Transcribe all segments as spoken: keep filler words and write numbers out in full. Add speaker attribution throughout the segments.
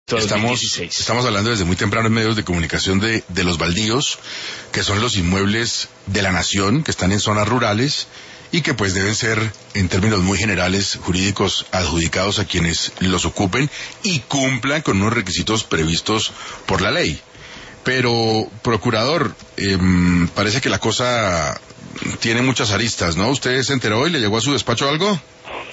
Speaker 1: Estamos, estamos hablando desde muy temprano en medios de comunicación de, de los baldíos, que son los inmuebles de la nación, que están en zonas rurales y que pues deben ser, en términos muy generales, jurídicos, adjudicados a quienes los ocupen y cumplan con unos requisitos previstos por la ley. Pero, procurador, eh, parece que la cosa tiene muchas aristas, ¿no? ¿Usted se enteró y le llegó a su despacho algo?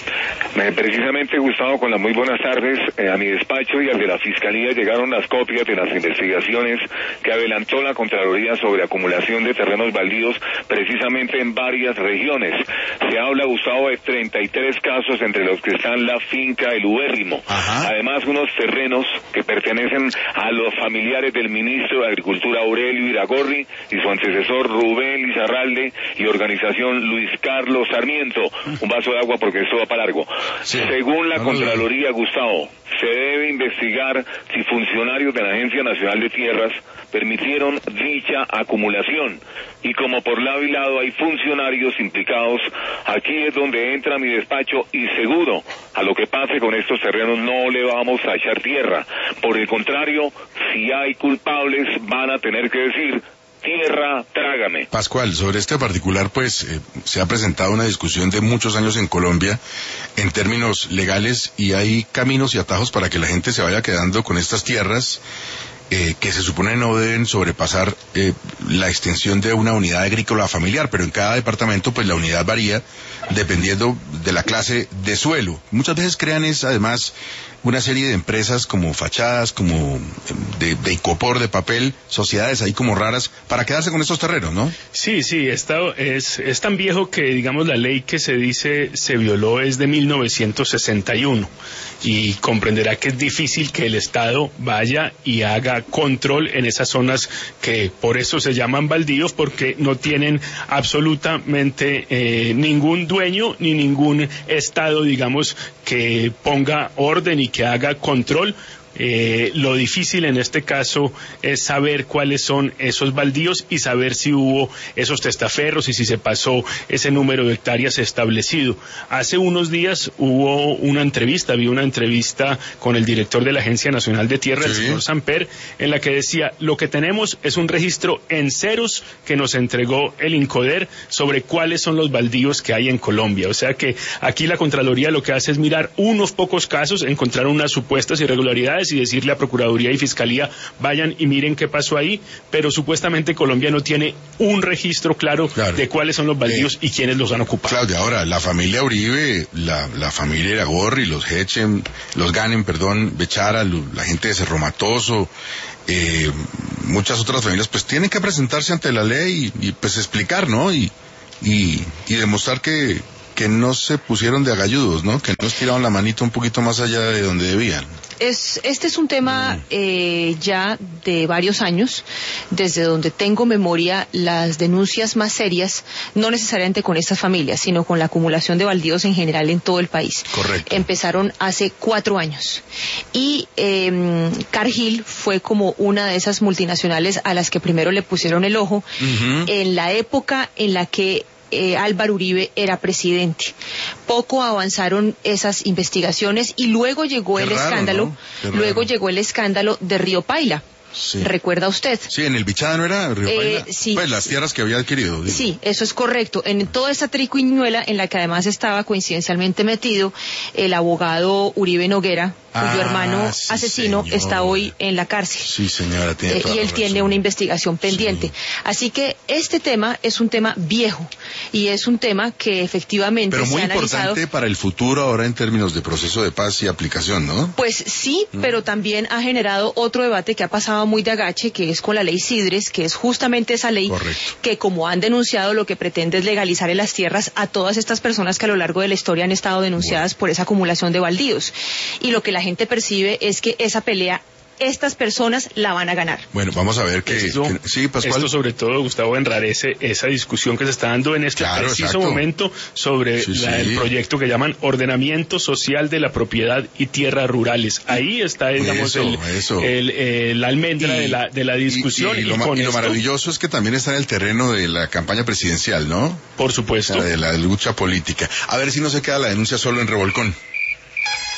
Speaker 2: Eh, precisamente, Gustavo, con las muy buenas tardes, eh, a mi despacho y al de la Fiscalía llegaron las copias de las investigaciones que adelantó la Contraloría sobre acumulación de terrenos baldíos precisamente en varias regiones. Se habla, Gustavo, de treinta y tres casos, entre los que están la finca El Ubérrimo.
Speaker 1: Ajá.
Speaker 2: Además, unos terrenos que pertenecen a los familiares del ministro de Agricultura Aurelio Iragorri y su antecesor Rubén Lizarralde y organización Luis Carlos Sarmiento. Un vaso de agua porque esto va para largo.
Speaker 1: Sí.
Speaker 2: Según la
Speaker 1: no,
Speaker 2: Contraloría, Gustavo, se debe investigar si funcionarios de la Agencia Nacional de Tierras permitieron dicha acumulación. Y como por lado y lado hay funcionarios implicados, aquí es donde entra mi despacho y seguro a lo que pase con estos terrenos no le vamos a echar tierra. Por el contrario, si hay culpables van a tener que decir: tierra, trágame.
Speaker 1: Pascual, sobre este particular, pues, eh, se ha presentado una discusión de muchos años en Colombia en términos legales y hay caminos y atajos para que la gente se vaya quedando con estas tierras eh, que se supone no deben sobrepasar eh, la extensión de una unidad agrícola familiar, pero en cada departamento, pues, la unidad varía dependiendo de la clase de suelo. Muchas veces crean es, además, una serie de empresas como fachadas, como de, de icopor, de papel, sociedades ahí como raras, para quedarse con estos terrenos, ¿no?
Speaker 3: Sí, sí, esta es, es tan viejo que, digamos, la ley que se dice se violó es de mil novecientos sesenta y uno, y comprenderá que es difícil que el Estado vaya y haga control en esas zonas que por eso se llaman baldíos, porque no tienen absolutamente eh, ningún dueño ni ningún Estado, digamos, que ponga orden y que haga control. Eh, lo difícil en este caso es saber cuáles son esos baldíos y saber si hubo esos testaferros y si se pasó ese número de hectáreas establecido. Hace unos días hubo una entrevista, vi una entrevista con el director de la Agencia Nacional de Tierra, sí, el señor Samper, en la que decía: lo que tenemos es un registro en ceros que nos entregó el INCODER sobre cuáles son los baldíos que hay en Colombia. O sea que aquí la Contraloría lo que hace es mirar unos pocos casos, encontrar unas supuestas irregularidades y decirle a Procuraduría y Fiscalía: vayan y miren qué pasó ahí, pero supuestamente Colombia no tiene un registro claro, claro. de cuáles son los baldíos eh, y quiénes los han ocupado.
Speaker 1: Claudia, ahora, la familia Uribe, la, la familia Iragorri, los Hechem, los Ganem, perdón, Bechara, la gente de Cerro Matoso, eh, muchas otras familias, pues tienen que presentarse ante la ley y, y pues explicar, ¿no? Y, y, y demostrar que, que no se pusieron de agalludos, ¿no? Que no estiraron la manita un poquito más allá de donde debían.
Speaker 4: Es, este es un tema eh, ya de varios años, desde donde tengo memoria. Las denuncias más serias, no necesariamente con estas familias, sino con la acumulación de baldíos en general en todo el país.
Speaker 1: Correcto.
Speaker 4: Empezaron hace cuatro años. Y eh, Cargill fue como una de esas multinacionales a las que primero le pusieron el ojo, uh-huh. en la época en la que Eh, Álvaro Uribe era presidente. Poco avanzaron esas investigaciones y luego llegó
Speaker 1: Qué
Speaker 4: el
Speaker 1: raro,
Speaker 4: escándalo,
Speaker 1: ¿no?
Speaker 4: luego llegó el escándalo de Río Paila.
Speaker 1: Sí.
Speaker 4: ¿Recuerda usted?
Speaker 1: Sí, en el Bichada, ¿no era Río
Speaker 4: eh,
Speaker 1: Paila?
Speaker 4: Sí.
Speaker 1: Pues las tierras que había adquirido. Digo.
Speaker 4: Sí, eso es correcto. En toda esa triquiñuela, en la que además estaba coincidencialmente metido el abogado Uribe Noguera, cuyo ah, hermano
Speaker 1: sí,
Speaker 4: asesino
Speaker 1: señor.
Speaker 4: está hoy en la cárcel.
Speaker 1: Sí, señora, tiene
Speaker 4: eh,
Speaker 1: toda
Speaker 4: Y él
Speaker 1: la
Speaker 4: tiene
Speaker 1: razón.
Speaker 4: una investigación pendiente. Sí. Así que este tema es un tema viejo y es un tema que efectivamente
Speaker 1: Pero muy
Speaker 4: se ha
Speaker 1: importante
Speaker 4: analizado
Speaker 1: para el futuro ahora en términos de proceso de paz y aplicación, ¿no?
Speaker 4: Pues sí, mm. pero también ha generado otro debate que ha pasado muy de agache, que es con la ley Sidres, que es justamente esa ley
Speaker 1: Correcto.
Speaker 4: que, como han denunciado, lo que pretende es legalizar en las tierras a todas estas personas que a lo largo de la historia han estado denunciadas bueno. por esa acumulación de baldíos. Y lo que la gente percibe es que esa pelea, estas personas la van a ganar.
Speaker 1: Bueno, vamos a ver que...
Speaker 3: Esto,
Speaker 1: que sí, Pascual.
Speaker 3: Esto sobre todo, Gustavo, enrarece esa discusión que se está dando en este
Speaker 1: claro,
Speaker 3: preciso
Speaker 1: exacto.
Speaker 3: momento sobre
Speaker 1: sí,
Speaker 3: la,
Speaker 1: sí.
Speaker 3: el proyecto que llaman Ordenamiento Social de la Propiedad y Tierras Rurales. Ahí está, digamos,
Speaker 1: eso,
Speaker 3: el,
Speaker 1: eso.
Speaker 3: El, el, la almendra
Speaker 1: y,
Speaker 3: de, la, de la discusión.
Speaker 1: Y, y, y,
Speaker 3: y,
Speaker 1: lo,
Speaker 3: con
Speaker 1: y lo
Speaker 3: esto,
Speaker 1: maravilloso es que también está en el terreno de la campaña presidencial, ¿no?
Speaker 3: Por supuesto.
Speaker 1: O sea, de la lucha política. A ver si no se queda la denuncia solo en Revolcón.